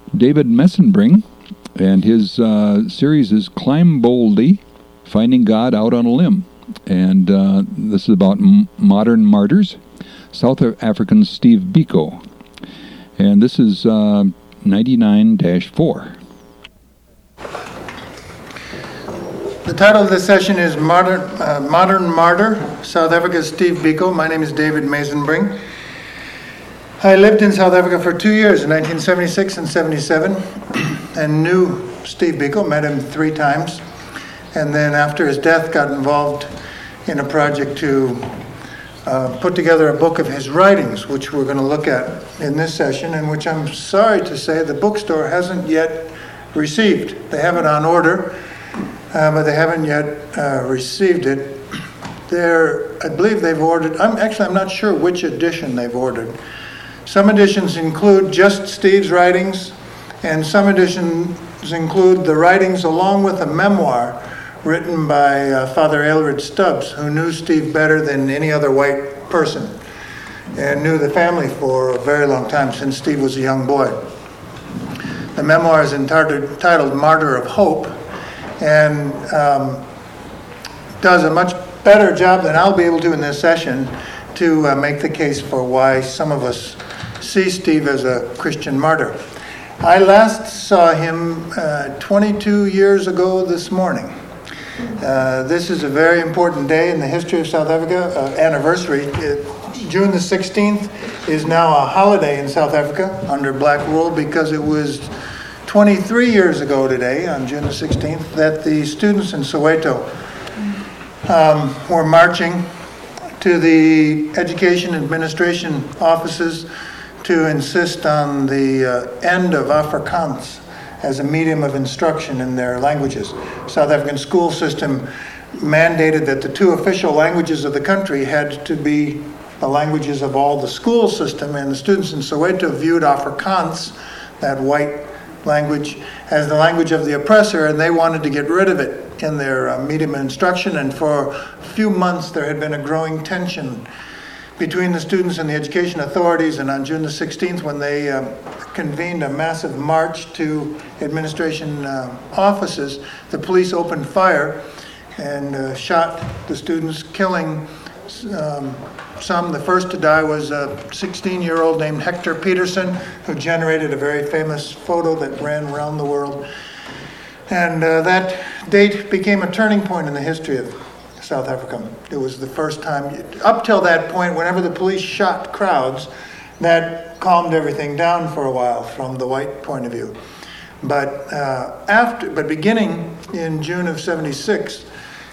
David Messenbring, and his series is Climb Boldly, Finding God Out on a Limb. And this is about modern martyrs. South African Steve Biko. And this is 99-4. The title of this session is Modern Martyr, South Africa's Steve Biko. My name is David Messenbring. I lived in South Africa for 2 years, in 1976 and 77, and knew Steve Biko, met him 3 times. And then after his death, got involved in a project to put together a book of his writings, which we're going to look at in this session, and which I'm sorry to say the bookstore hasn't yet received. They have it on order, but they haven't yet received it. I believe they've ordered, I'm not sure which edition they've ordered. Some editions include just Steve's writings, and some editions include the writings along with a memoir written by Father Aelred Stubbs, who knew Steve better than any other white person, and knew the family for a very long time, since Steve was a young boy. The memoir is entitled Martyr of Hope, and does a much better job than I'll be able to in this session to make the case for why some of us see Steve as a Christian martyr. I last saw him 22 years ago this morning. This is a very important day in the history of South Africa, anniversary. June the 16th is now a holiday in South Africa under black rule, because it was 23 years ago today, on June the 16th, that the students in Soweto were marching to the education administration offices to insist on the end of Afrikaans as a medium of instruction in their languages. South African school system mandated that the 2 official languages of the country had to be the languages of all the school system, and the students in Soweto viewed Afrikaans, that white language, as the language of the oppressor, and they wanted to get rid of it in their medium of instruction. And for a few months there had been a growing tension between the students and the education authorities, and on June the 16th, when they convened a massive march to administration offices, the police opened fire and shot the students, killing some. The first to die was a 16-year-old named Hector Peterson, who generated a very famous photo that ran around the world. And that date became a turning point in the history of South Africa. It was the first time, up till that point, whenever the police shot crowds, that calmed everything down for a while from the white point of view. But beginning in June of '76,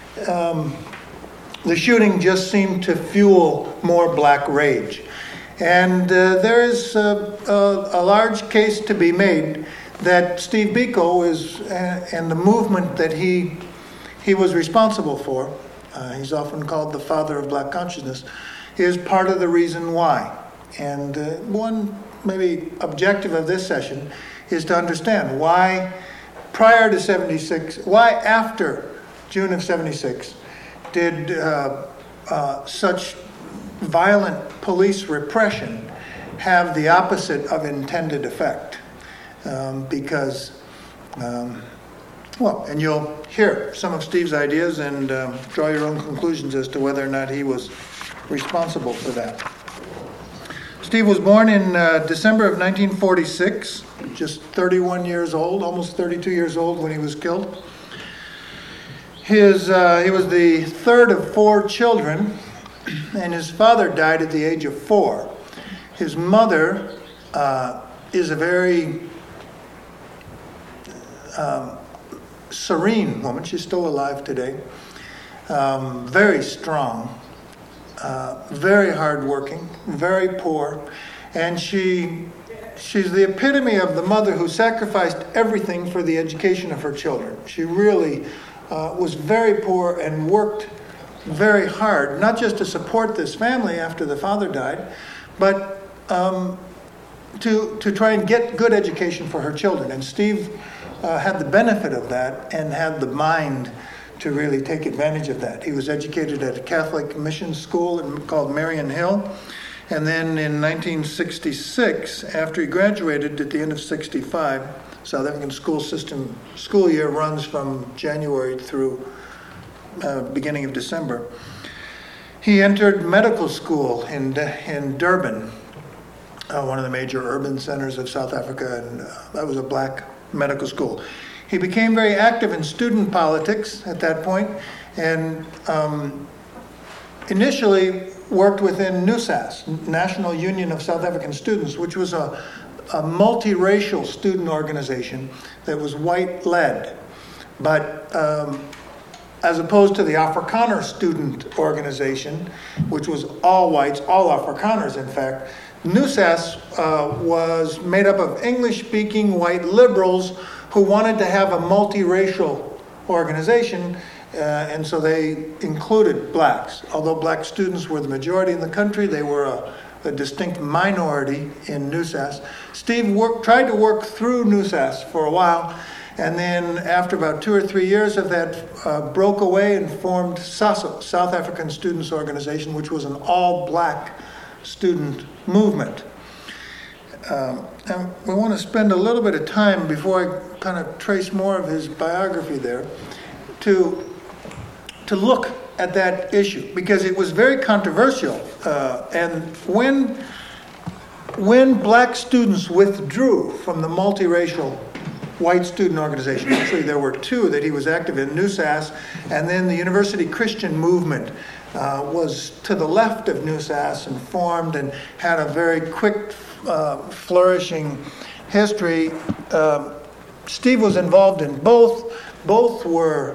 the shooting just seemed to fuel more black rage. And there is a large case to be made that Steve Biko is, and the movement that he was responsible for, he's often called the father of black consciousness, is part of the reason why. And one maybe objective of this session is to understand why prior to '76, why after June of '76 did such violent police repression have the opposite of intended effect. Because and you'll hear some of Steve's ideas and draw your own conclusions as to whether or not he was responsible for that. Steve was born in December of 1946, just 31 years old, almost 32 years old when he was killed. He was the third of 4 children, and his father died at the age of 4. His mother is a very serene woman. She's still alive today. Very strong, very hardworking, very poor, and she's the epitome of the mother who sacrificed everything for the education of her children. She really was very poor and worked very hard, not just to support this family after the father died, but to try and get good education for her children. And Steve had the benefit of that and had the mind to really take advantage of that. He was educated at a Catholic mission school called Marion Hill, And then in 1966, after he graduated at the end of 65, South African school year runs from January through beginning of December. He entered medical school in Durban, one of the major urban centers of South Africa, and that was a black medical school. He became very active in student politics at that point, and initially worked within NUSAS, National Union of South African Students, which was a multiracial student organization that was white-led. But as opposed to the Afrikaner student organization, which was all whites, all Afrikaners in fact, NUSAS was made up of English-speaking white liberals who wanted to have a multiracial organization, and so they included blacks. Although black students were the majority in the country, they were a distinct minority in NUSAS. Steve tried to work through NUSAS for a while, and then after about 2 or 3 years of that, broke away and formed SASO, South African Students Organization, which was an all-black student movement. And we want to spend a little bit of time before I kind of trace more of his biography there to look at that issue, because it was very controversial. And when black students withdrew from the multiracial white student organization, actually there were 2 that he was active in, NUSAS, and then the University Christian Movement was to the left of NUSAS and formed and had a very quick flourishing history. Steve was involved in both. Both were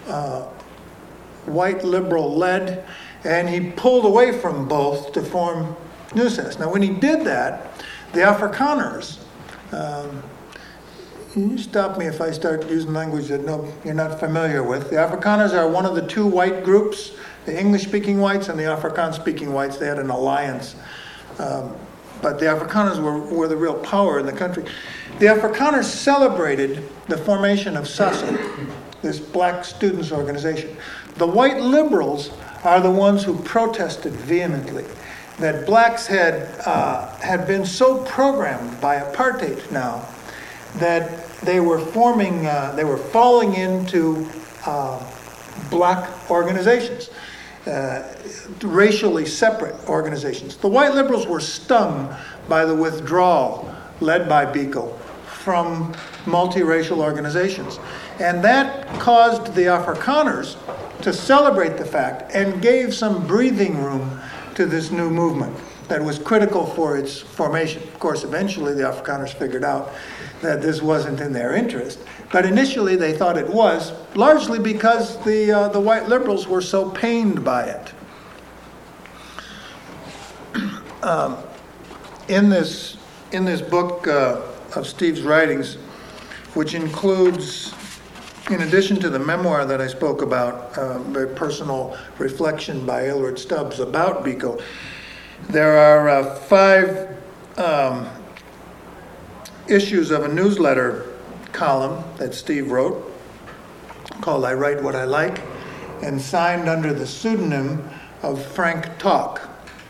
white liberal led, and he pulled away from both to form NUSAS. Now when he did that, the Afrikaners, you stop me if I start using language that you're not familiar with. The Afrikaners are one of the 2 white groups, the English-speaking whites and the Afrikaans-speaking whites. They had an alliance. But the Afrikaners were the real power in the country. The Afrikaners celebrated the formation of SASO, this black students organization. The white liberals are the ones who protested vehemently that blacks had been so programmed by apartheid now that they were falling into black organizations, racially separate organizations. The white liberals were stung by the withdrawal led by Biko from multiracial organizations. And that caused the Afrikaners to celebrate the fact and gave some breathing room to this new movement that was critical for its formation. Of course, eventually the Afrikaners figured out that this wasn't in their interest. But initially they thought it was, largely because the white liberals were so pained by it. In this book of Steve's writings, which includes, in addition to the memoir that I spoke about, very personal reflection by Aylward Stubbs about Biko, there are 5 issues of a newsletter column that Steve wrote called I Write What I Like, and signed under the pseudonym of Frank Talk.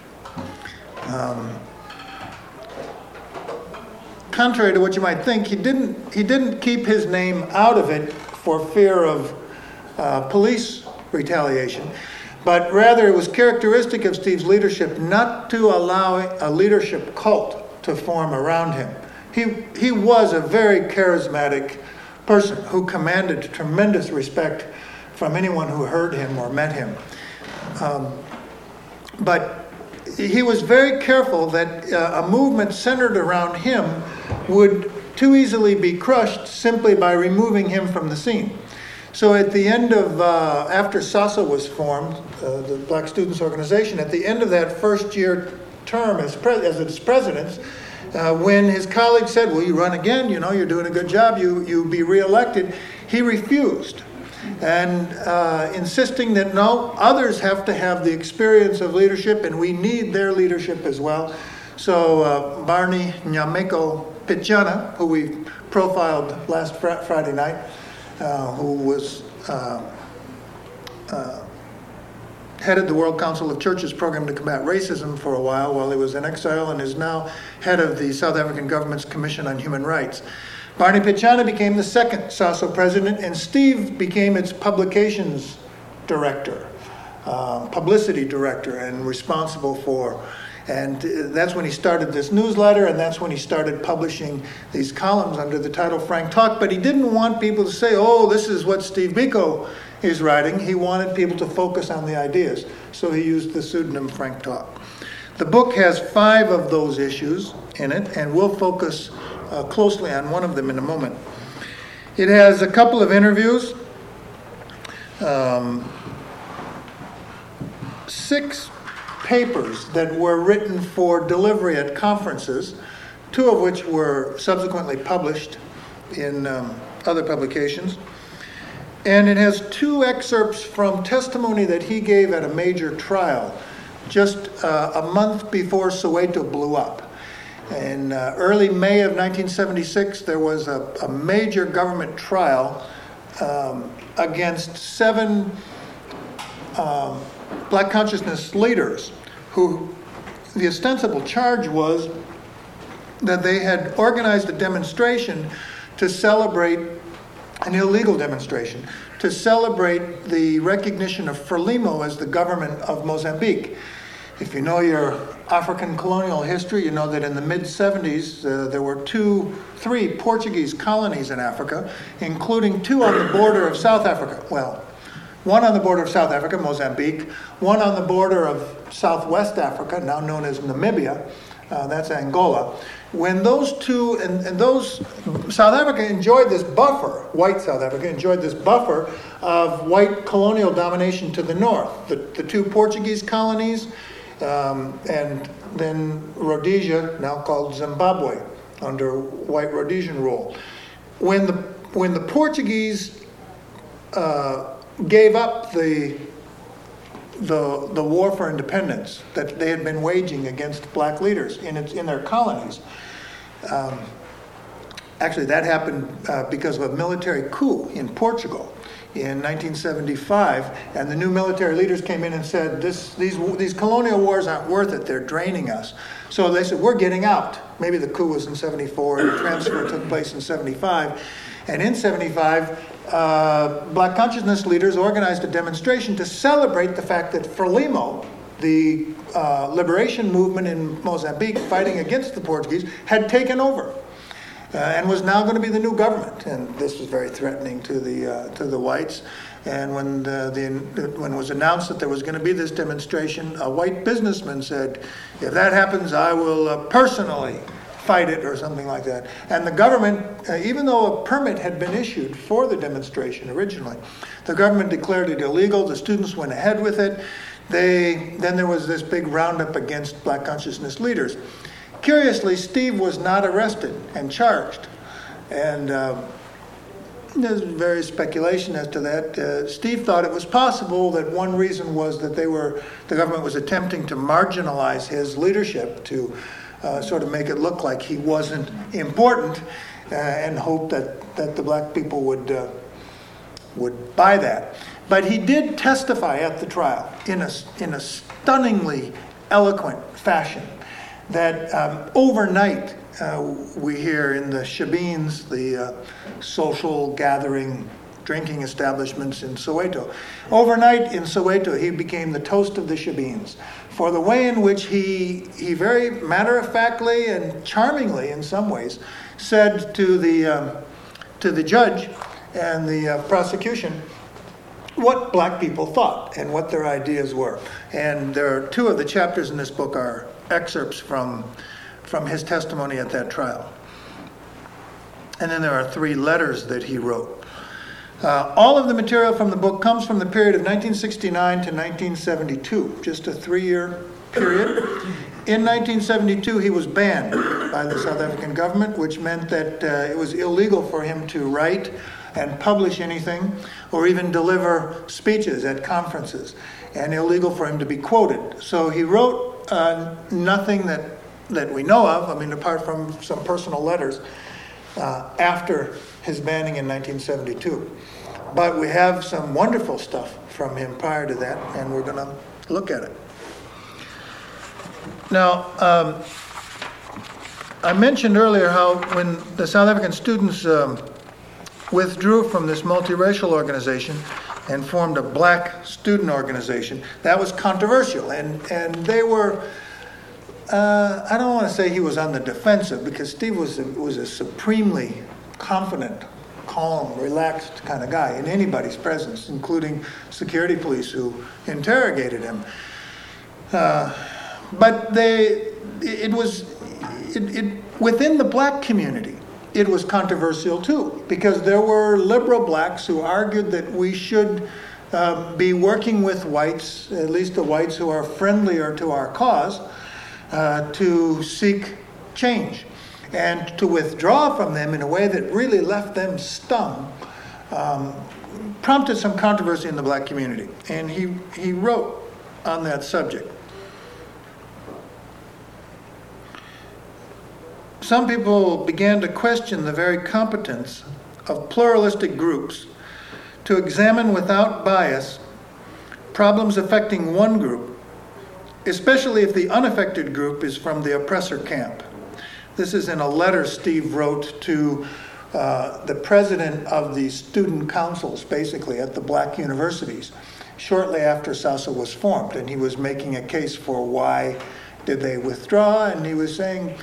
Contrary to what you might think, he didn't keep his name out of it for fear of police retaliation, but rather it was characteristic of Steve's leadership not to allow a leadership cult to form around him. He was a very charismatic person who commanded tremendous respect from anyone who heard him or met him. But he was very careful that a movement centered around him would too easily be crushed simply by removing him from the scene. So at the end of, after SASO was formed, the Black Students Organization, at the end of that first year term as its president, when his colleagues said, well, you run again, you're doing a good job, you be reelected, he refused. And insisting that no, others have to have the experience of leadership, and we need their leadership as well. So Barney Nyameko Pichana, who we profiled last Friday night, who was headed the World Council of Churches program to combat racism for a while he was in exile, and is now head of the South African government's Commission on Human Rights. Barney Pichana became the second SASO president, and Steve became its publications director, publicity director, and responsible for. And that's when he started this newsletter, and that's when he started publishing these columns under the title Frank Talk. But he didn't want people to say, oh, this is what Steve Biko is writing. He wanted people to focus on the ideas. So he used the pseudonym Frank Talk. The book has 5 of those issues in it, and we'll focus closely on one of them in a moment. It has a couple of interviews, 6 papers that were written for delivery at conferences, 2 of which were subsequently published in other publications. And it has 2 excerpts from testimony that he gave at a major trial just a month before Soweto blew up. In early May of 1976, there was a major government trial against 7 Black consciousness leaders who the ostensible charge was that they had organized a demonstration to celebrate, an illegal demonstration, to celebrate the recognition of Frelimo as the government of Mozambique. If you know your African colonial history, you know that in the mid-70s there were 3 Portuguese colonies in Africa, including 2 on the border of South Africa. Well, 1 on the border of South Africa, Mozambique, 1 on the border of Southwest Africa, now known as Namibia, that's Angola. When those 2, and those, South Africa enjoyed this buffer, white South Africa enjoyed this buffer of white colonial domination to the north. The 2 Portuguese colonies, and then Rhodesia, now called Zimbabwe, under white Rhodesian rule. When the Portuguese gave up the war for independence that they had been waging against black leaders in their colonies. Actually, that happened because of a military coup in Portugal in 1975, and the new military leaders came in and said, these colonial wars aren't worth it, they're draining us. So they said, we're getting out. Maybe the coup was in 74, and the transfer took place in 75. And in 75, Black consciousness leaders organized a demonstration to celebrate the fact that Frelimo, the liberation movement in Mozambique fighting against the Portuguese, had taken over and was now going to be the new government. And this was very threatening to the whites. And when when it was announced that there was going to be this demonstration, a white businessman said, if that happens, I will personally fight it, or something like that. And the government, even though a permit had been issued for the demonstration originally, the government declared it illegal. The students went ahead with it. Then there was this big roundup against Black consciousness leaders. Curiously, Steve was not arrested and charged. And there's various speculation as to that. Steve thought it was possible that one reason was that the government was attempting to marginalize his leadership, to sort of make it look like he wasn't important, and hope that the black people would buy that. But he did testify at the trial in a stunningly eloquent fashion that overnight we hear in the shebeens, the social gathering drinking establishments in Soweto. Overnight in Soweto, he became the toast of the shebeens for the way in which he very matter-of-factly and charmingly, in some ways, said to the judge and the prosecution what black people thought and what their ideas were. And there are 2 of the chapters in this book are excerpts from his testimony at that trial. And then there are 3 letters that he wrote. All of the material from the book comes from the period of 1969 to 1972, just a 3-year period. In 1972, he was banned by the South African government, which meant that it was illegal for him to write and publish anything, or even deliver speeches at conferences, and illegal for him to be quoted. So he wrote nothing that we know of, I mean, apart from some personal letters, after his banning in 1972. But we have some wonderful stuff from him prior to that, and we're going to look at it. Now, I mentioned earlier how when the South African students withdrew from this multiracial organization and formed a black student organization, that was controversial. And they were, I don't want to say he was on the defensive, because Steve was a supremely confident, calm, relaxed kind of guy in anybody's presence, including security police who interrogated him. But within the black community, it was controversial too, because there were liberal blacks who argued that we should be working with whites, at least the whites who are friendlier to our cause, to seek change. And to withdraw from them in a way that really left them stung prompted some controversy in the black community. And he wrote on that subject. Some people began to question the very competence of pluralistic groups to examine without bias problems affecting one group, especially if the unaffected group is from the oppressor camp. This is in a letter Steve wrote to the president of the student councils, basically, at the black universities, shortly after SALSA was formed. And he was making a case for why did they withdraw, and he was saying,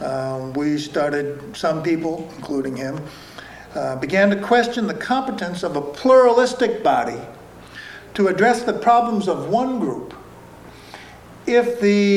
some people, including him, began to question the competence of a pluralistic body to address the problems of one group if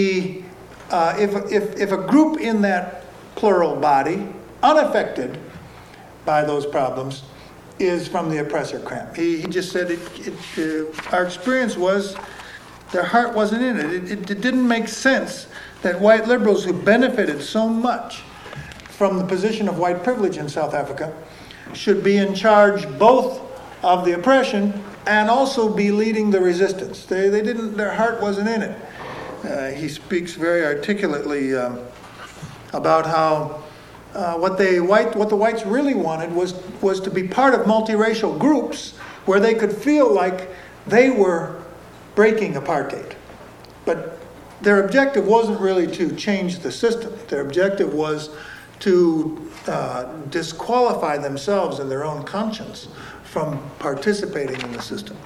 a group in that plural body, unaffected by those problems, is from the oppressor camp. He just said our experience was their heart wasn't in it. It didn't make sense that white liberals who benefited so much from the position of white privilege in South Africa should be in charge both of the oppression and also be leading the resistance. Their heart wasn't in it. He speaks very articulately about how what the whites really wanted was to be part of multiracial groups where they could feel like they were breaking apartheid. But their objective wasn't really to change the system. Their objective was to disqualify themselves and their own conscience from participating in the system.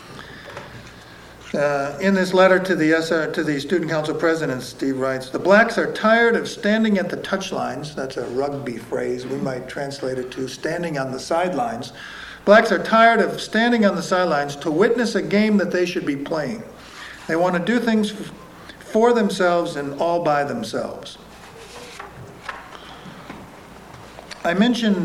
In this letter to the Student Council president, Steve writes, "The blacks are tired of standing at the touchlines." That's a rugby phrase. We might translate it to standing on the sidelines. Blacks are tired of standing on the sidelines to witness a game that they should be playing. They want to do things for themselves and all by themselves. I mentioned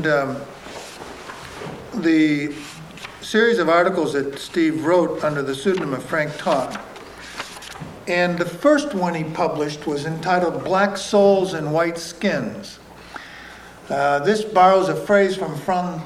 the series of articles that Steve wrote under the pseudonym of Frank Todd. And the first one he published was entitled "Black Souls and White Skins." This borrows a phrase from Frantz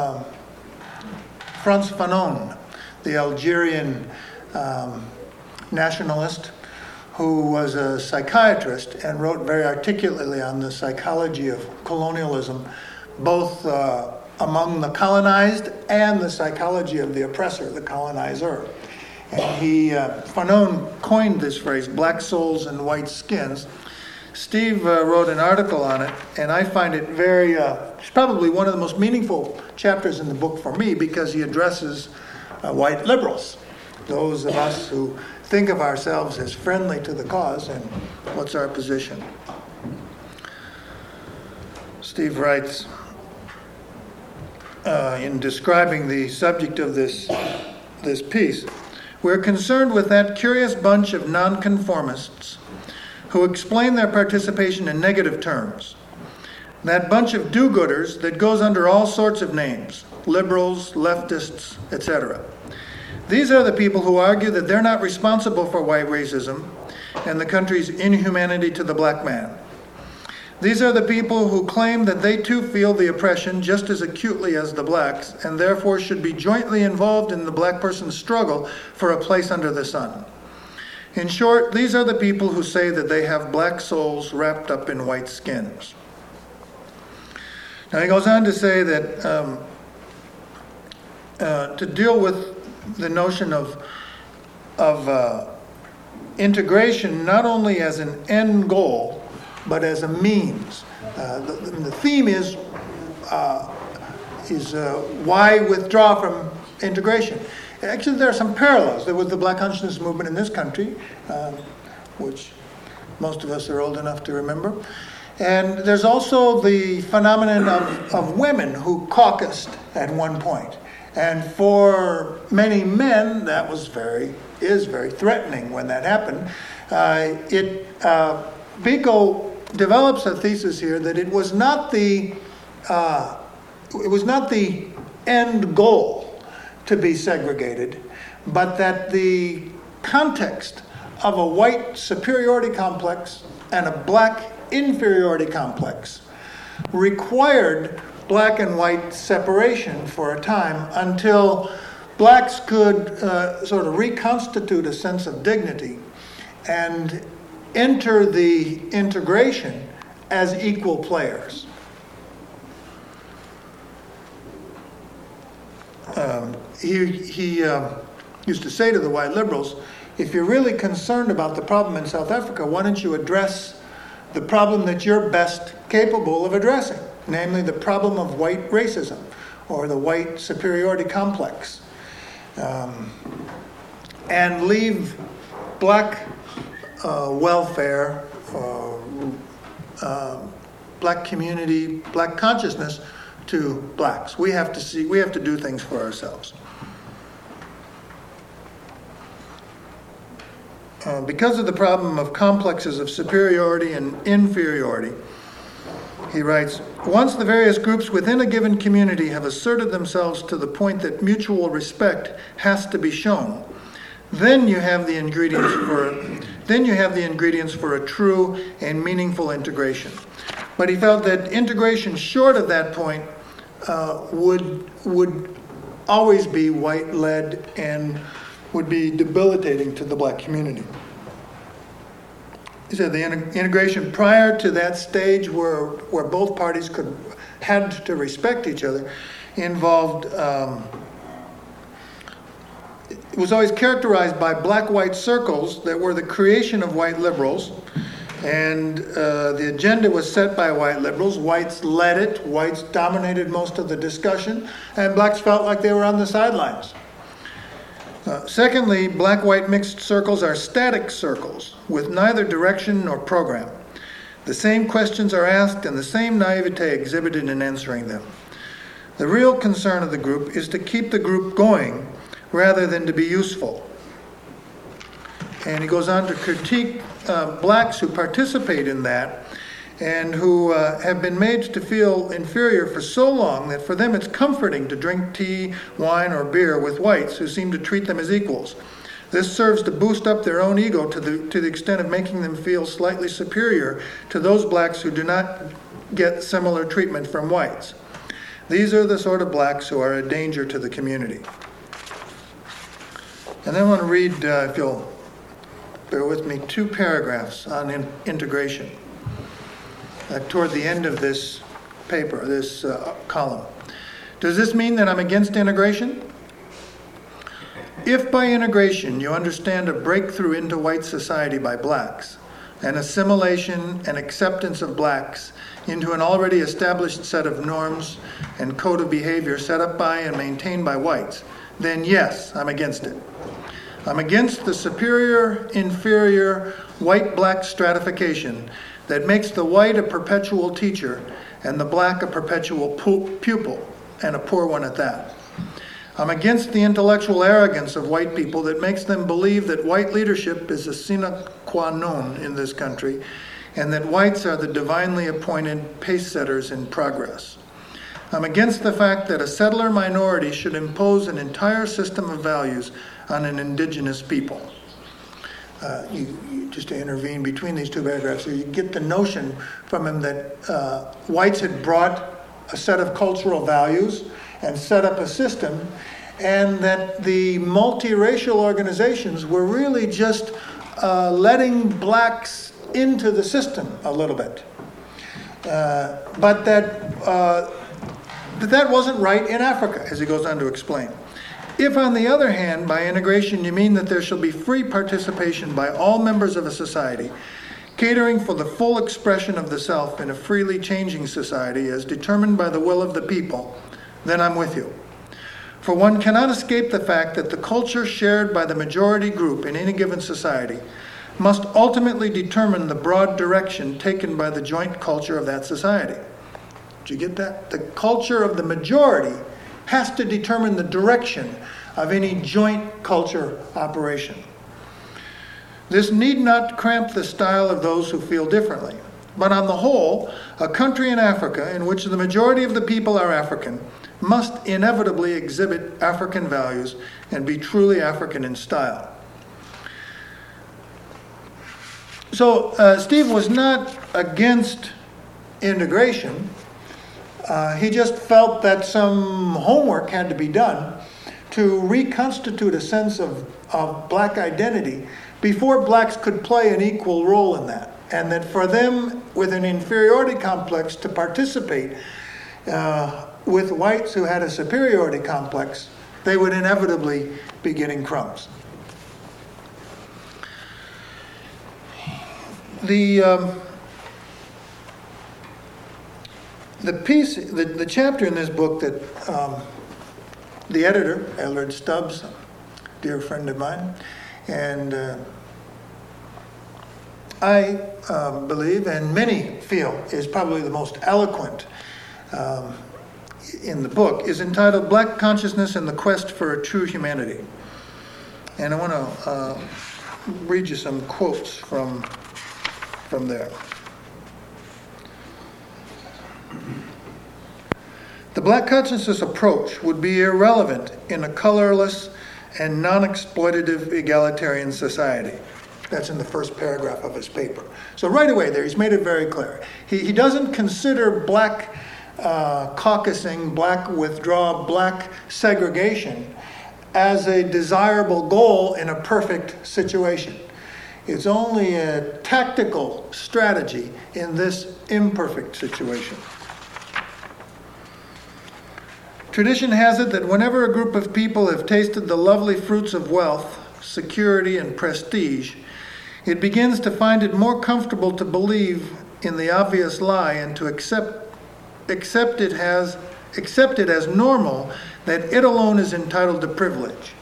Fanon, the Algerian nationalist who was a psychiatrist and wrote very articulately on the psychology of colonialism, both among the colonized and the psychology of the oppressor, the colonizer. And Fanon coined this phrase, "black souls and white skins." Steve wrote an article on it, and I find it it's probably one of the most meaningful chapters in the book for me, because he addresses white liberals, those of us who think of ourselves as friendly to the cause, and what's our position. Steve writes, in describing the subject of this piece, "We're concerned with that curious bunch of nonconformists who explain their participation in negative terms. That bunch of do-gooders that goes under all sorts of names, liberals, leftists, etc. These are the people who argue that they're not responsible for white racism and the country's inhumanity to the black man. These are the people who claim that they too feel the oppression just as acutely as the blacks, and therefore should be jointly involved in the black person's struggle for a place under the sun. In short, these are the people who say that they have black souls wrapped up in white skins." Now he goes on to say that to deal with the notion of integration not only as an end goal, but as a means. The theme is why withdraw from integration? Actually, there are some parallels. There was the Black consciousness movement in this country, which most of us are old enough to remember. And there's also the phenomenon of women who caucused at one point. And for many men, that is very threatening when that happened. Biko develops a thesis here that it was not the end goal to be segregated, but that the context of a white superiority complex and a black inferiority complex required black and white separation for a time until blacks could sort of reconstitute a sense of dignity and enter the integration as equal players. He used to say to the white liberals, if you're really concerned about the problem in South Africa, why don't you address the problem that you're best capable of addressing, namely the problem of white racism or the white superiority complex, and leave black welfare, black community, black consciousness to blacks. We have to do things for ourselves. Because of the problem of complexes of superiority and inferiority, he writes, once the various groups within a given community have asserted themselves to the point that mutual respect has to be shown, then you have the ingredients for a true and meaningful integration. But he felt that integration short of that point would always be white-led and would be debilitating to the black community. He said the integration prior to that stage where both parties had to respect each other involved, it was always characterized by black-white circles that were the creation of white liberals, and the agenda was set by white liberals. Whites led it, whites dominated most of the discussion, and blacks felt like they were on the sidelines. Secondly, black-white mixed circles are static circles with neither direction nor program. The same questions are asked and the same naivete exhibited in answering them. The real concern of the group is to keep the group going rather than to be useful. And he goes on to critique blacks who participate in that and who have been made to feel inferior for so long that for them it's comforting to drink tea, wine, or beer with whites who seem to treat them as equals. This serves to boost up their own ego to the extent of making them feel slightly superior to those blacks who do not get similar treatment from whites. These are the sort of blacks who are a danger to the community. And then I want to read, if you'll bear with me, 2 paragraphs on integration. Toward the end of this paper, this column. Does this mean that I'm against integration? If by integration you understand a breakthrough into white society by blacks, an assimilation and acceptance of blacks into an already established set of norms and code of behavior set up by and maintained by whites, then yes, I'm against it. I'm against the superior-inferior white-black stratification that makes the white a perpetual teacher and the black a perpetual pupil, and a poor one at that. I'm against the intellectual arrogance of white people that makes them believe that white leadership is a sine qua non in this country, and that whites are the divinely appointed pace-setters in progress. I'm against the fact that a settler minority should impose an entire system of values on an indigenous people. Just to intervene between these 2 paragraphs, so you get the notion from him that whites had brought a set of cultural values and set up a system, and that the multiracial organizations were really just letting blacks into the system a little bit. But that wasn't right in Africa, as he goes on to explain. If, on the other hand, by integration you mean that there shall be free participation by all members of a society, catering for the full expression of the self in a freely changing society as determined by the will of the people, then I'm with you. For one cannot escape the fact that the culture shared by the majority group in any given society must ultimately determine the broad direction taken by the joint culture of that society. Did you get that? The culture of the majority has to determine the direction of any joint culture operation. This need not cramp the style of those who feel differently. But on the whole, a country in Africa in which the majority of the people are African must inevitably exhibit African values and be truly African in style. So Steve was not against integration. He just felt that some homework had to be done to reconstitute a sense of black identity before blacks could play an equal role in that. And that for them, with an inferiority complex, to participate with whites who had a superiority complex, they would inevitably be getting crumbs. The chapter in this book that the editor, Eldred Stubbs, a dear friend of mine, and I believe, and many feel, is probably the most eloquent in the book, is entitled Black Consciousness and the Quest for a True Humanity. And I want to read you some quotes from there. The black consciousness approach would be irrelevant in a colorless and non-exploitative egalitarian society. That's in the first paragraph of his paper. So right away there, he's made it very clear. He doesn't consider black caucusing, black withdrawal, black segregation as a desirable goal in a perfect situation. It's only a tactical strategy in this imperfect situation. Tradition has it that whenever a group of people have tasted the lovely fruits of wealth, security, and prestige, it begins to find it more comfortable to believe in the obvious lie and to accept it as normal that it alone is entitled to privilege.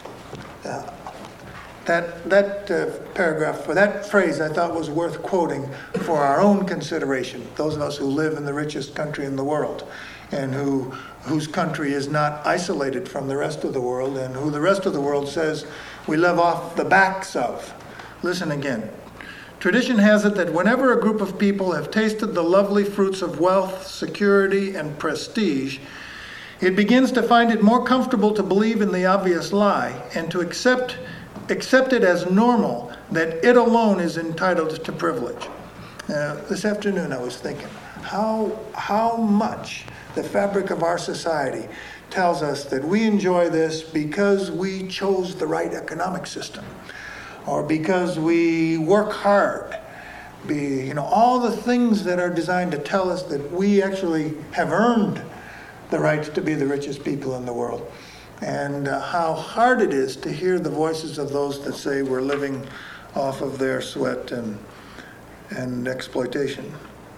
That paragraph, or that phrase, I thought was worth quoting for our own consideration, those of us who live in the richest country in the world and whose country is not isolated from the rest of the world and who the rest of the world says we live off the backs of. Listen again. Tradition has it that whenever a group of people have tasted the lovely fruits of wealth, security, and prestige, it begins to find it more comfortable to believe in the obvious lie and to accept it as normal that it alone is entitled to privilege. This afternoon I was thinking how much the fabric of our society tells us that we enjoy this because we chose the right economic system, or because we work hard. All the things that are designed to tell us that we actually have earned the right to be the richest people in the world. And how hard it is to hear the voices of those that say we're living off of their sweat and exploitation.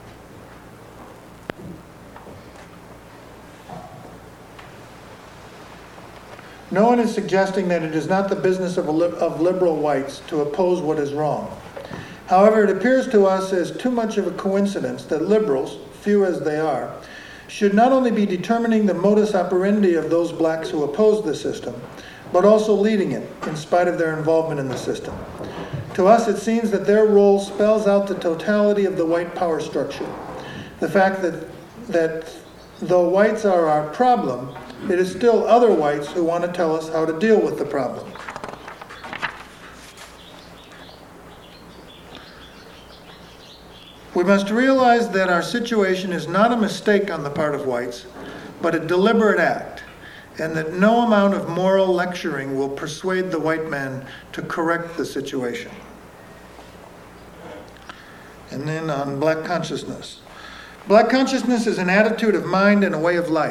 No one is suggesting that it is not the business of liberal whites to oppose what is wrong. However, it appears to us as too much of a coincidence that liberals, few as they are, should not only be determining the modus operandi of those blacks who oppose the system, but also leading it, in spite of their involvement in the system. To us, it seems that their role spells out the totality of the white power structure. The fact that though whites are our problem, it is still other whites who want to tell us how to deal with the problem. We must realize that our situation is not a mistake on the part of whites, but a deliberate act, and that no amount of moral lecturing will persuade the white man to correct the situation. And then on black consciousness. Black consciousness is an attitude of mind and a way of life.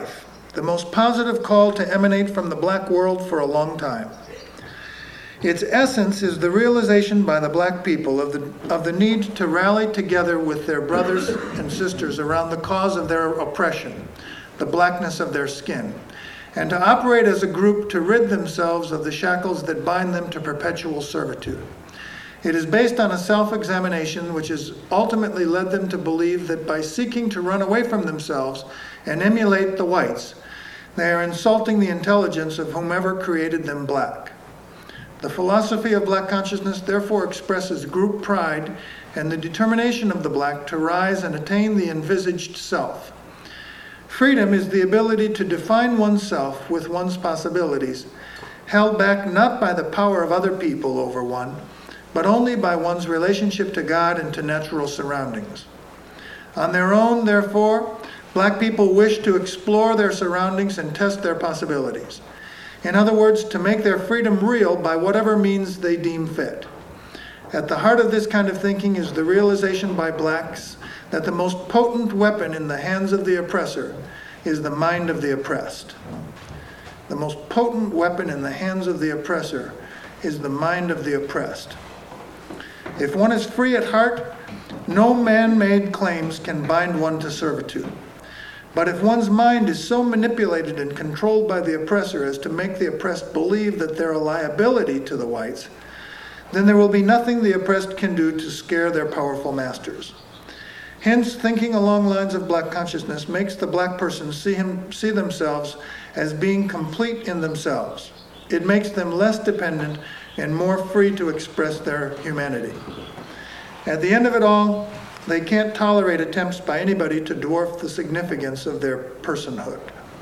the most positive call to emanate from the black world for a long time. Its essence is the realization by the black people of the need to rally together with their brothers and sisters around the cause of their oppression, the blackness of their skin, and to operate as a group to rid themselves of the shackles that bind them to perpetual servitude. It is based on a self-examination which has ultimately led them to believe that by seeking to run away from themselves and emulate the whites, they are insulting the intelligence of whomever created them black. The philosophy of black consciousness therefore expresses group pride and the determination of the black to rise and attain the envisaged self. Freedom is the ability to define oneself with one's possibilities, held back not by the power of other people over one, but only by one's relationship to God and to natural surroundings. On their own, therefore, black people wish to explore their surroundings and test their possibilities. In other words, to make their freedom real by whatever means they deem fit. At the heart of this kind of thinking is the realization by blacks that the most potent weapon in the hands of the oppressor is the mind of the oppressed. The most potent weapon in the hands of the oppressor is the mind of the oppressed. If one is free at heart, no man-made claims can bind one to servitude. But if one's mind is so manipulated and controlled by the oppressor as to make the oppressed believe that they're a liability to the whites, then there will be nothing the oppressed can do to scare their powerful masters. Hence, thinking along lines of black consciousness makes the black person see themselves as being complete in themselves. It makes them less dependent and more free to express their humanity. At the end of it all, they can't tolerate attempts by anybody to dwarf the significance of their personhood.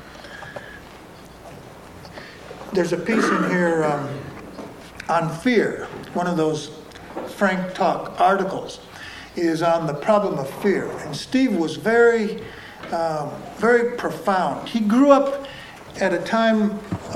There's a piece in here on fear. One of those Frank Talk articles is on the problem of fear. And Steve was very profound. He grew up at a time,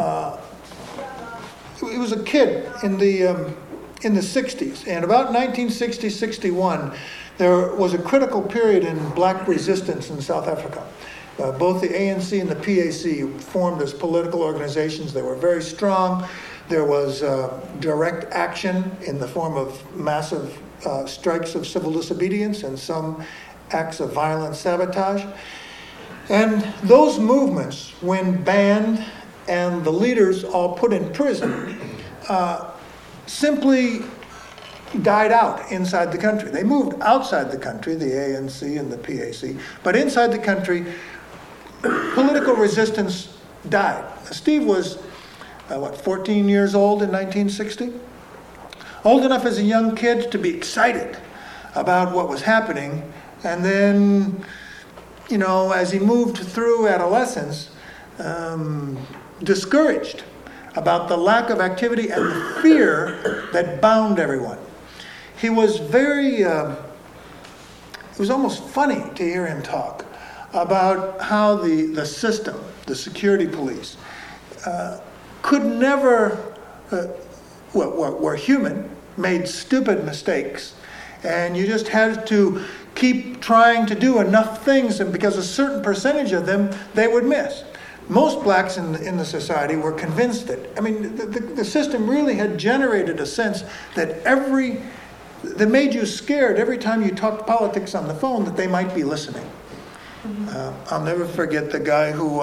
he was a kid in the 60s. And about 1960-61, there was a critical period in black resistance in South Africa. Both the ANC and the PAC formed as political organizations. They were very strong. There was direct action in the form of massive strikes of civil disobedience and some acts of violent sabotage. And those movements, when banned and the leaders all put in prison, simply died out inside the country. They moved outside the country, the ANC and the PAC, but inside the country, political resistance died. Steve was, 14 years old in 1960? Old enough as a young kid to be excited about what was happening, and then, as he moved through adolescence, discouraged about the lack of activity and the fear that bound everyone. He was it was almost funny to hear him talk about how the system, the security police, could never, were human, made stupid mistakes, and you just had to keep trying to do enough things, and because a certain percentage of them they would miss. Most blacks in the society were convinced that, the system really had generated a sense that that made you scared every time you talked politics on the phone that they might be listening. I'll never forget the guy who,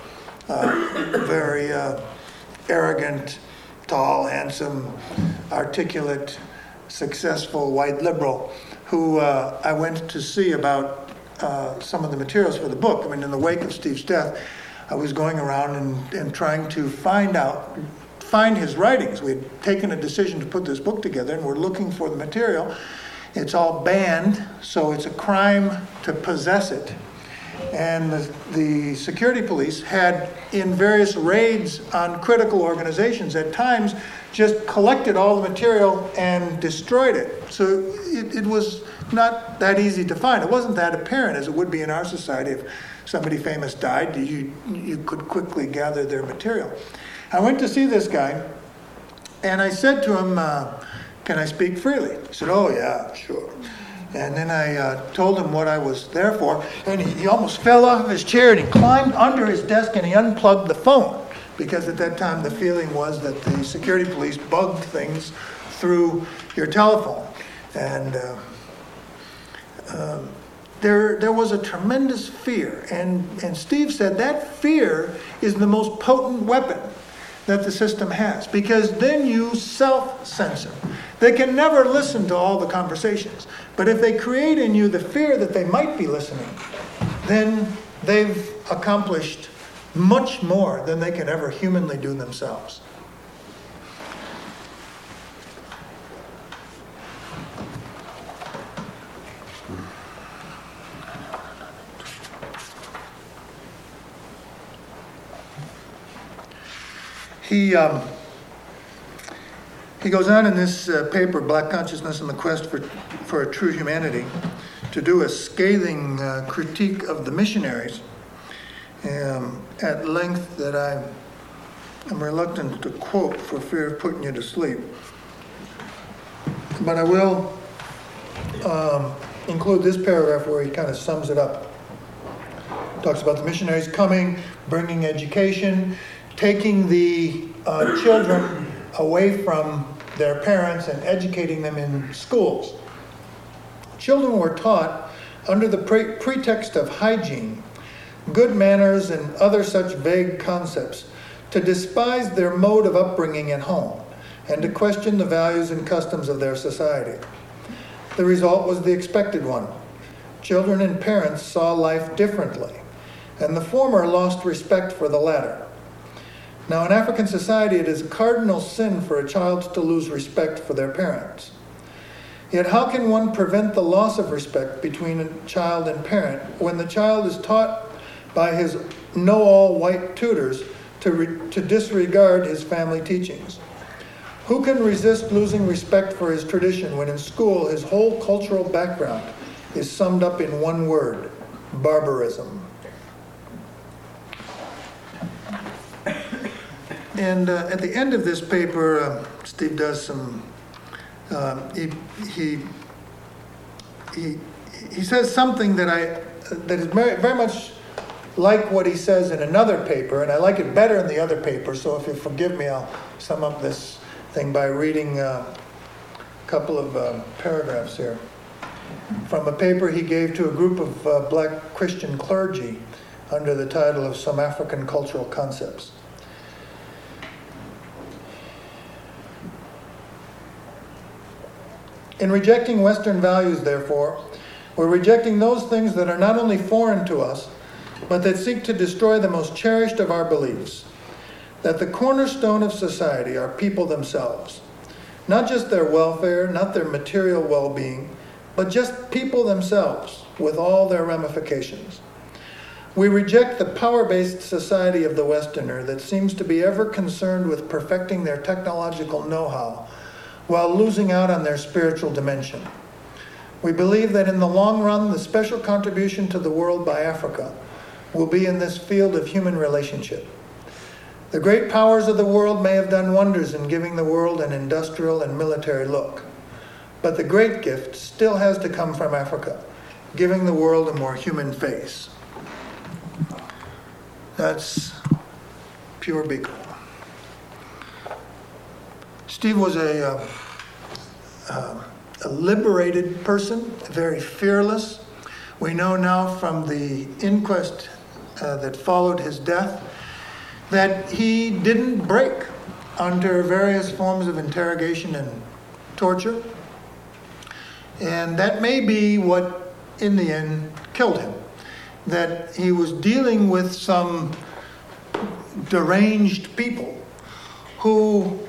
very arrogant, tall, handsome, articulate, successful white liberal who I went to see about some of the materials for the book. In the wake of Steve's death, I was going around and trying to find his writings. We had taken a decision to put this book together, and we're looking for the material. It's all banned, so it's a crime to possess it. And the security police had, in various raids on critical organizations, at times just collected all the material and destroyed it. So it was not that easy to find. It wasn't that apparent as it would be in our society. If somebody famous died, you could quickly gather their material. I went to see this guy, and I said to him, can I speak freely? He said, oh, yeah, sure. And then I told him what I was there for, and he almost fell off his chair, and he climbed under his desk and he unplugged the phone, because at that time the feeling was that the security police bugged things through your telephone. And there was a tremendous fear, and Steve said that fear is the most potent weapon that the system has, because then you self-censor. They can never listen to all the conversations, but if they create in you the fear that they might be listening, then they've accomplished much more than they can ever humanly do themselves. He goes on in this paper, Black Consciousness and the Quest for a True Humanity, to do a scathing critique of the missionaries at length that I'm reluctant to quote for fear of putting you to sleep. But I will include this paragraph where he kind of sums it up. Talks about the missionaries coming, bringing education, taking the children away from their parents and educating them in schools. Children were taught under the pretext of hygiene, good manners, and other such vague concepts to despise their mode of upbringing at home and to question the values and customs of their society. The result was the expected one. Children and parents saw life differently, and the former lost respect for the latter. Now, in African society, it is a cardinal sin for a child to lose respect for their parents. Yet how can one prevent the loss of respect between a child and parent when the child is taught by his know-all white tutors to disregard his family teachings? Who can resist losing respect for his tradition when in school his whole cultural background is summed up in one word: barbarism? And at the end of this paper, Steve does some. He says something that is very much like what he says in another paper, and I like it better in the other paper. So if you forgive me, I'll sum up this thing by reading a couple of paragraphs here from a paper he gave to a group of black Christian clergy under the title of Some African Cultural Concepts. In rejecting Western values, therefore, we're rejecting those things that are not only foreign to us, but that seek to destroy the most cherished of our beliefs, that the cornerstone of society are people themselves, not just their welfare, not their material well-being, but just people themselves with all their ramifications. We reject the power-based society of the Westerner that seems to be ever concerned with perfecting their technological know-how while losing out on their spiritual dimension. We believe that in the long run, the special contribution to the world by Africa will be in this field of human relationship. The great powers of the world may have done wonders in giving the world an industrial and military look, but the great gift still has to come from Africa, giving the world a more human face. That's pure Biko. Steve was a liberated person, very fearless. We know now from the inquest that followed his death that he didn't break under various forms of interrogation and torture. And that may be what, in the end, killed him. That he was dealing with some deranged people who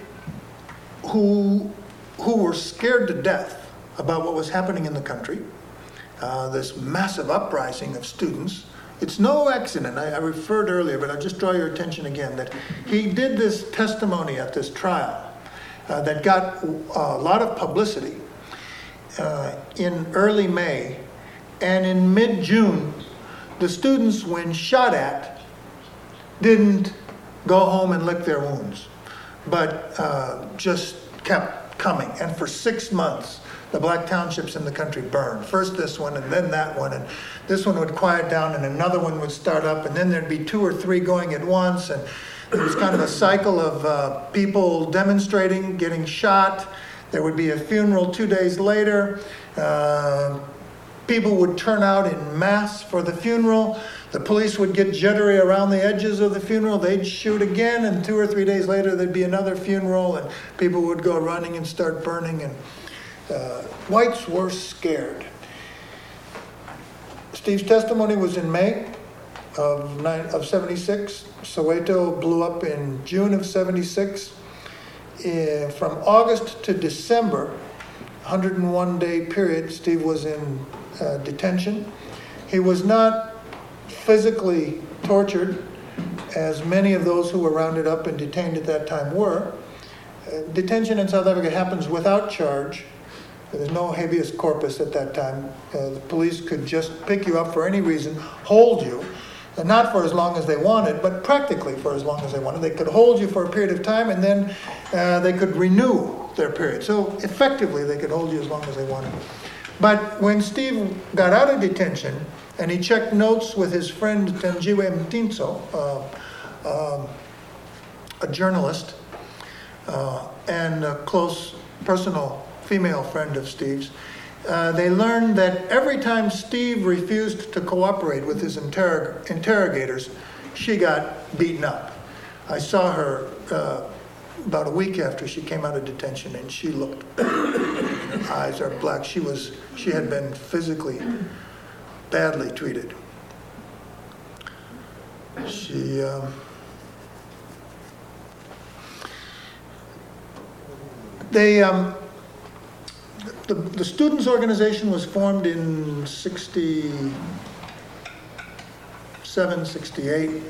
were scared to death about what was happening in the country, this massive uprising of students. It's no accident, I referred earlier, but I'll just draw your attention again, that he did this testimony at this trial that got a lot of publicity in early May, and in mid-June, the students, when shot at, didn't go home and lick their wounds, but just kept coming. And for 6 months, the black townships in the country burned. First this one and then that one, and this one would quiet down and another one would start up, and then there'd be 2 or 3 going at once, and it was kind of a cycle of people demonstrating, getting shot. There would be a funeral 2 days later. People would turn out in mass for the funeral. The police would get jittery around the edges of the funeral. They'd shoot again, and 2 or 3 days later there'd be another funeral, and people would go running and start burning. And whites were scared. Steve's testimony was in May of 76. Soweto blew up in June of 76. From August to December, 101-day period, Steve was in detention. He was not physically tortured, as many of those who were rounded up and detained at that time were. Detention in South Africa happens without charge. There's no habeas corpus at that time. The police could just pick you up for any reason, hold you, and not for as long as they wanted, but practically for as long as they wanted. They could hold you for a period of time, and then they could renew their period. So effectively, they could hold you as long as they wanted. But when Steve got out of detention, and he checked notes with his friend Tenjiwe Mtinso, a journalist, and a close personal female friend of Steve's, they learned that every time Steve refused to cooperate with his interrogators, she got beaten up. I saw her about a week after she came out of detention, and she looked bad. Her eyes are black. She had been physically badly treated. The students' organization was formed in 67, 68.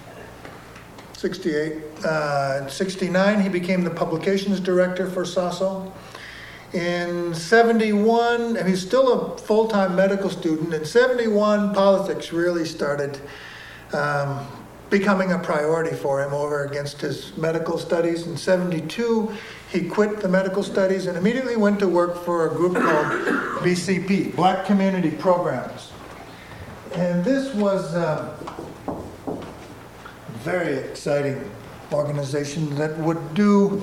69, he became the publications director for SASO. In 71, and he's still a full-time medical student. In 71, politics really started becoming a priority for him over against his medical studies. In 72, he quit the medical studies and immediately went to work for a group called BCP, Black Community Programs. And this was a very exciting organization that would do,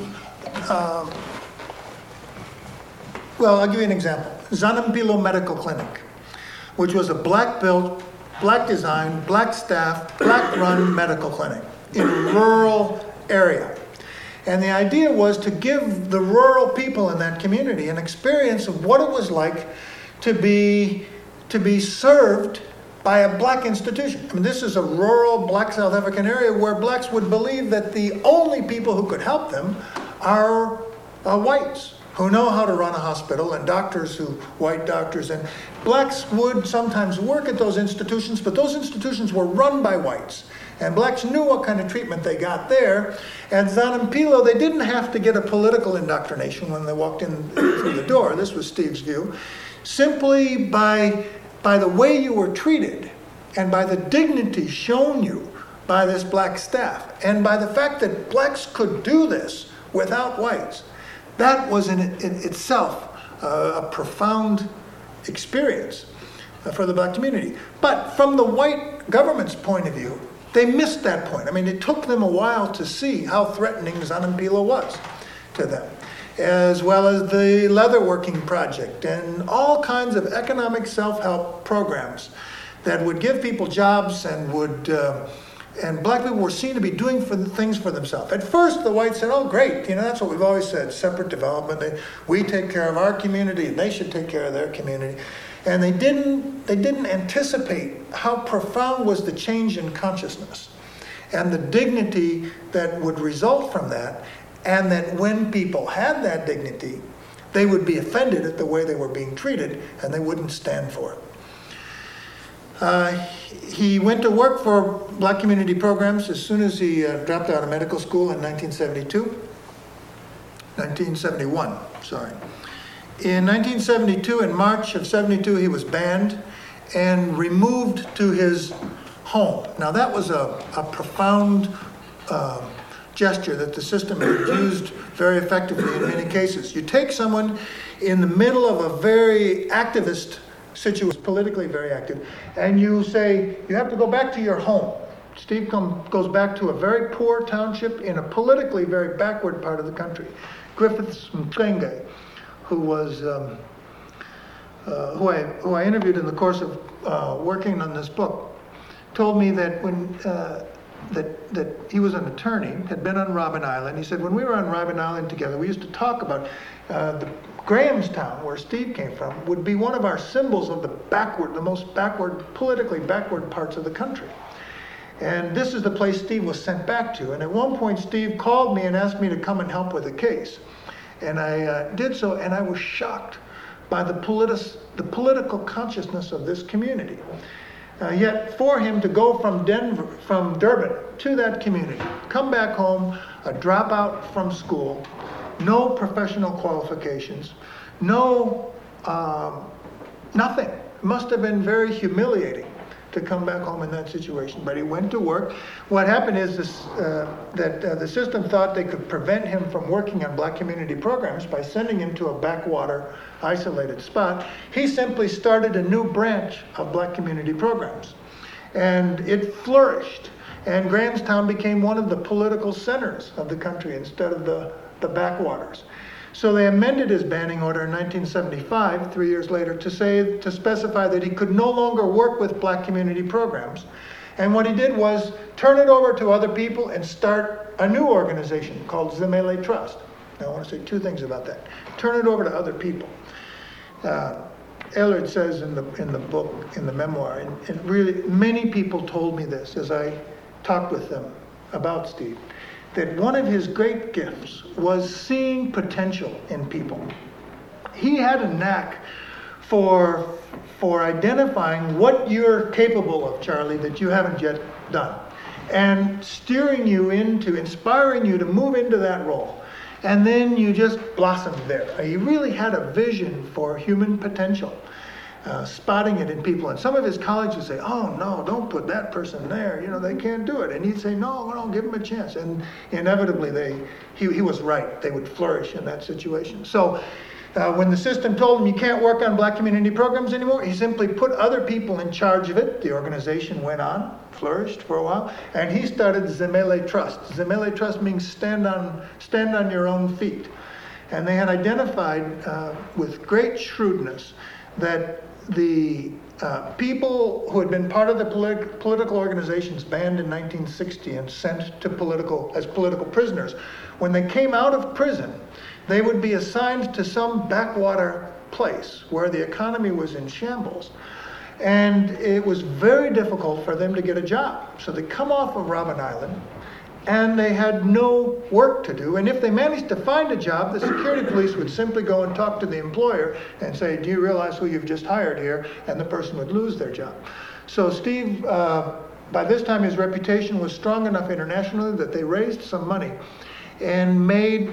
well, I'll give you an example. Zanampilo Medical Clinic, which was a black-built, black-designed, black-staffed, black-run medical clinic in a rural area. And the idea was to give the rural people in that community an experience of what it was like to be served by a black institution. I mean, this is a rural black South African area where blacks would believe that the only people who could help them are whites who know how to run a hospital, and white doctors, and blacks would sometimes work at those institutions, but those institutions were run by whites. And blacks knew what kind of treatment they got there. And Zanampilo, they didn't have to get a political indoctrination when they walked in through the door. This was Steve's view. Simply by the way you were treated and by the dignity shown you by this black staff and by the fact that blacks could do this without whites, that was in itself a profound experience for the black community. But from the white government's point of view, they missed that point. I mean, it took them a while to see how threatening Zanampilo was to them, as well as the leatherworking project and all kinds of economic self-help programs that would give people jobs and black people were seen to be doing things for themselves. At first, the whites said, oh, great, that's what we've always said, separate development. We take care of our community and they should take care of their community. And they didn't anticipate how profound was the change in consciousness and the dignity that would result from that, and that when people had that dignity, they would be offended at the way they were being treated and they wouldn't stand for it. He went to work for Black Community Programs as soon as he dropped out of medical school in 1971. In 1972, in March of 72, he was banned and removed to his home. Now that was a profound gesture that the system has used very effectively in many cases. You take someone in the middle of a very activist situation, politically very active, and you say, you have to go back to your home. Steve goes back to a very poor township in a politically very backward part of the country. Griffiths Mcenge, who was who I interviewed in the course of working on this book, told me that when that he was an attorney, had been on Robben Island. He said, when we were on Robben Island together, we used to talk about the Grahamstown, where Steve came from, would be one of our symbols of the most backward, politically backward parts of the country. And this is the place Steve was sent back to. And at one point, Steve called me and asked me to come and help with a case. And I did so, and I was shocked by the political consciousness of this community. Yet for him to go from Durban to that community, come back home, a dropout from school, no professional qualifications, nothing. It must have been very humiliating to come back home in that situation. But he went to work. What happened is that the system thought they could prevent him from working on black community programs by sending him to a backwater, isolated spot. He simply started a new branch of black community programs. And it flourished. And Grahamstown became one of the political centers of the country instead of the backwaters. So they amended his banning order in 1975, 3 years later, to specify that he could no longer work with black community programs. And what he did was turn it over to other people and start a new organization called Zemele Trust. Now I want to say two things about that. Turn it over to other people. Ehlert says in the book, in the memoir, and really many people told me this as I talked with them about Steve, that one of his great gifts was seeing potential in people. He had a knack for identifying what you're capable of, Charlie, that you haven't yet done, and steering you into, inspiring you to move into that role. And then you just blossomed there. He really had a vision for human potential. Spotting it in people. And some of his colleagues would say, oh no, don't put that person there, they can't do it. And he'd say, no, give them a chance. And inevitably he was right. They would flourish in that situation. So when the system told him you can't work on black community programs anymore, he simply put other people in charge of it. The organization went on, flourished for a while, and he started Zemele Trust. Zemele Trust means stand on your own feet. And they had identified with great shrewdness that the people who had been part of the political organizations banned in 1960 and sent to as political prisoners, when they came out of prison, they would be assigned to some backwater place where the economy was in shambles. And it was very difficult for them to get a job. So they come off of Robben Island, and they had no work to do. And if they managed to find a job, the security police would simply go and talk to the employer and say, do you realize who you've just hired here? And the person would lose their job. So Steve, by this time, his reputation was strong enough internationally that they raised some money and made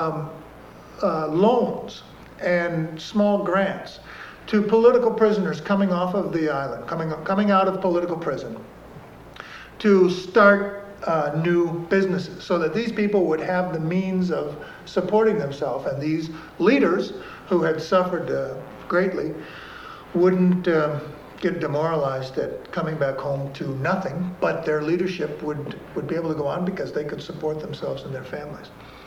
loans and small grants to political prisoners coming off of the island, coming out of political prison, to start new businesses, so that these people would have the means of supporting themselves, and these leaders who had suffered greatly wouldn't get demoralized at coming back home to nothing, but their leadership would be able to go on because they could support themselves and their families.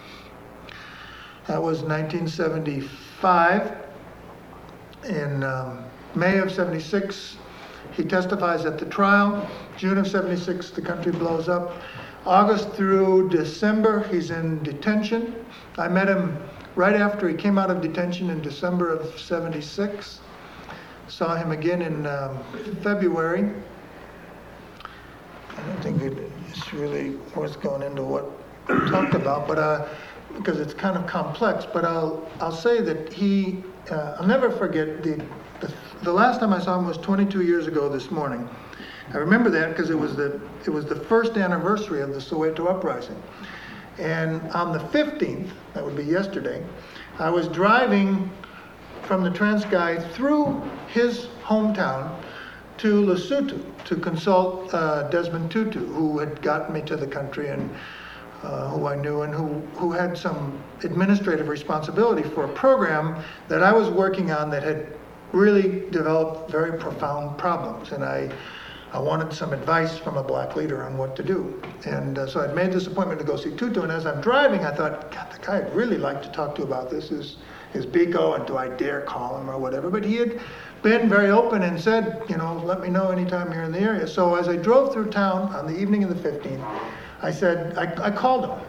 That was 1975. In May of 76, he testifies at the trial. June of 76, the country blows up. August through December, he's in detention. I met him right after he came out of detention in December of 76. Saw him again in February. I don't think it's really worth going into what we talked about, but because it's kind of complex. But I'll say that I'll never forget the last time I saw him was 22 years ago this morning. I remember that because it was the first anniversary of the Soweto uprising. And on the 15th, that would be yesterday, I was driving from the Transkei through his hometown to Lesotho to consult Desmond Tutu, who had gotten me to the country and who I knew and who had some administrative responsibility for a program that I was working on that had really developed very profound problems. And I wanted some advice from a black leader on what to do. And so I'd made this appointment to go see Tutu. And as I'm driving, I thought, God, the guy I'd really like to talk to about this is Biko, and do I dare call him or whatever? But he had been very open and said, let me know anytime you're in the area. So as I drove through town on the evening of the 15th, I said, I called him.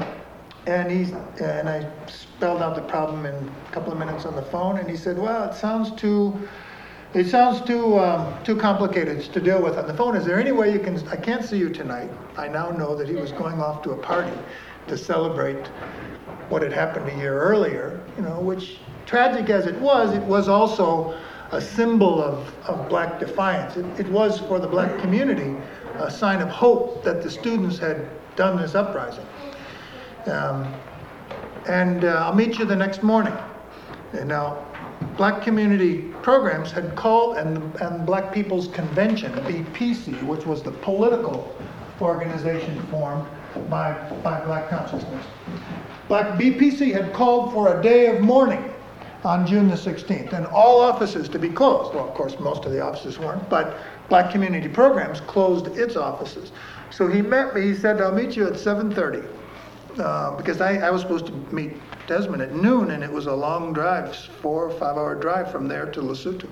And I spelled out the problem in a couple of minutes on the phone, and he said, well, it sounds too complicated to deal with on the phone. Is there any way I can't see you tonight. I now know that he was going off to a party to celebrate what had happened a year earlier, which, tragic as it was also a symbol of black defiance. It was, for the black community, a sign of hope that the students had done this uprising. I'll meet you the next morning. And now, Black Community Programs had called, and Black People's Convention, BPC, which was the political organization formed by Black consciousness. Black BPC had called for a day of mourning on June the 16th, and all offices to be closed. Well, of course, most of the offices weren't, but Black Community Programs closed its offices. So he met me. He said, I'll meet you at 7:30. Because I was supposed to meet Desmond at noon, and it was a long drive, 4 or 5 hour drive from there to Lesotho.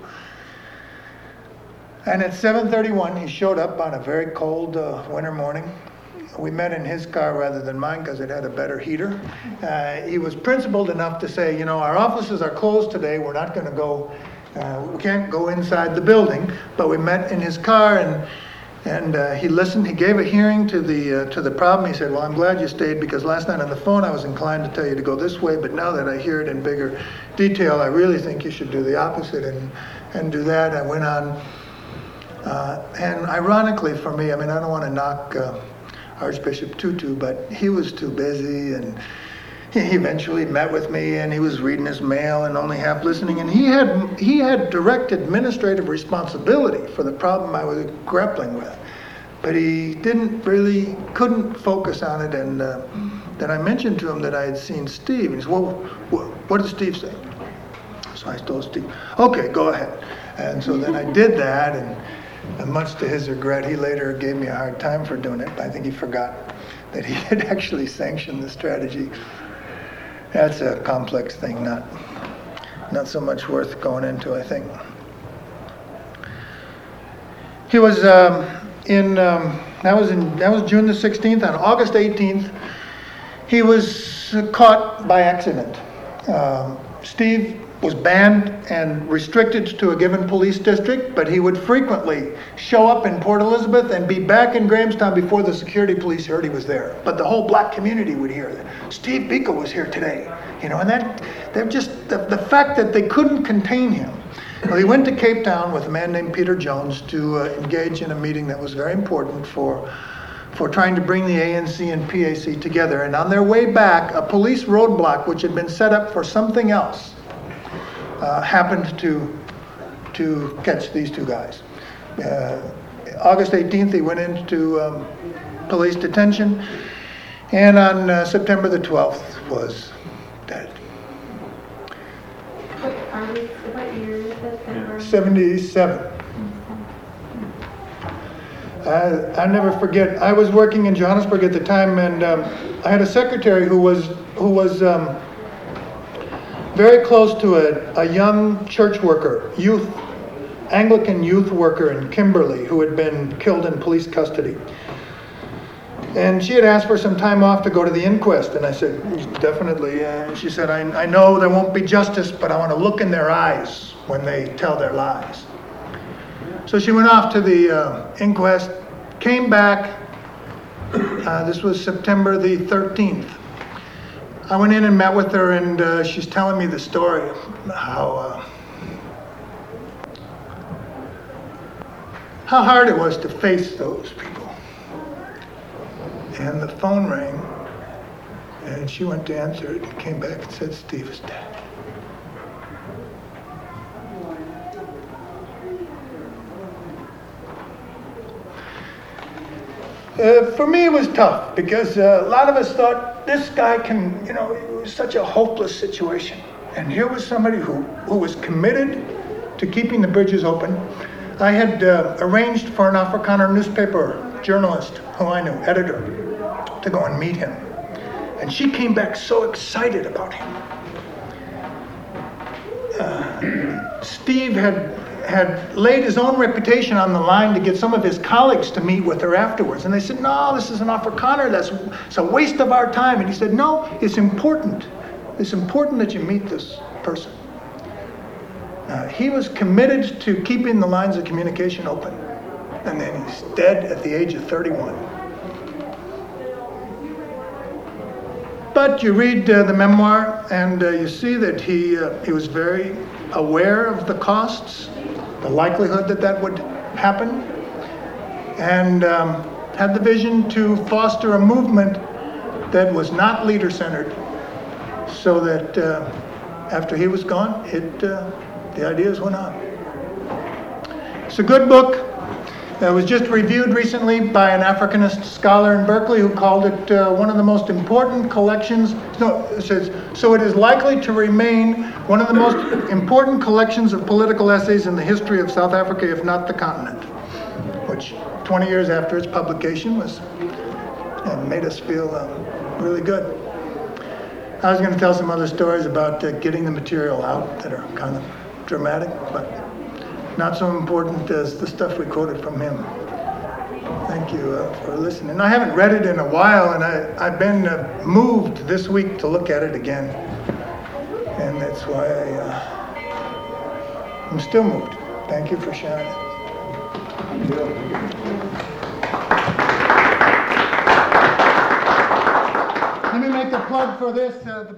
And at 7:31, he showed up on a very cold winter morning. We met in his car rather than mine because it had a better heater. He was principled enough to say, our offices are closed today. We're not going to go, we can't go inside the building. But we met in his car, and he listened. He gave a hearing to the problem. He said, well, I'm glad you stayed, because last night on the phone I was inclined to tell you to go this way, but now that I hear it in bigger detail, I really think you should do the opposite and do that. I went on, and ironically for me, I don't want to knock Archbishop Tutu, but he was too busy, and he eventually met with me, and he was reading his mail and only half listening, and he had direct administrative responsibility for the problem I was grappling with, but he couldn't focus on it. And then I mentioned to him that I had seen Steve, and he said, well, what did Steve say? So I told Steve, okay, go ahead. And so then I did that, and much to his regret, he later gave me a hard time for doing it. I think he forgot that he had actually sanctioned the strategy. That's a complex thing, not so much worth going into, I think. He was that was June the 16th. On August 18th, he was caught by accident. Steve was banned and restricted to a given police district, but he would frequently show up in Port Elizabeth and be back in Grahamstown before the security police heard he was there. But the whole black community would hear that Steve Biko was here today, and they're just the fact that they couldn't contain him. Well, he went to Cape Town with a man named Peter Jones to engage in a meeting that was very important for trying to bring the ANC and PAC together. And on their way back, a police roadblock, which had been set up for something else, happened to catch these two guys. August 18th, he went into police detention, and on September the 12th was dead. What year is this? 77. I never forget. I was working in Johannesburg at the time, and I had a secretary who was very close to a young church worker, Anglican youth worker in Kimberley, who had been killed in police custody. And she had asked for some time off to go to the inquest, and I said, definitely. And she said, I know there won't be justice, but I want to look in their eyes when they tell their lies. So she went off to the inquest, came back. This was September the 13th. I went in and met with her, and she's telling me the story of how hard it was to face those people. And the phone rang, and she went to answer it and came back and said, Steve is dead. For me, it was tough because a lot of us thought this guy it was such a hopeless situation. And here was somebody who was committed to keeping the bridges open. I had arranged for an Afrikaner newspaper journalist who I knew, editor, to go and meet him. And she came back so excited about him. Steve had laid his own reputation on the line to get some of his colleagues to meet with her afterwards. And they said, no, this is an Afrikaner, it's a waste of our time. And he said, no, it's important. It's important that you meet this person. He was committed to keeping the lines of communication open. And then he's dead at the age of 31. But you read the memoir and you see that he was very aware of the costs, the likelihood that would happen, and had the vision to foster a movement that was not leader-centered, so that after he was gone, the ideas went on. It's a good book. It was just reviewed recently by an Africanist scholar in Berkeley who called it one of the most important collections. No, it says, so it is likely to remain one of the most important collections of political essays in the history of South Africa, if not the continent. Which 20 years after its publication made us feel really good. I was going to tell some other stories about getting the material out that are kind of dramatic, but not so important as the stuff we quoted from him. Thank you for listening. I haven't read it in a while, and I've been moved this week to look at it again. And that's why I'm still moved. Thank you for sharing it. Let me make a plug for this.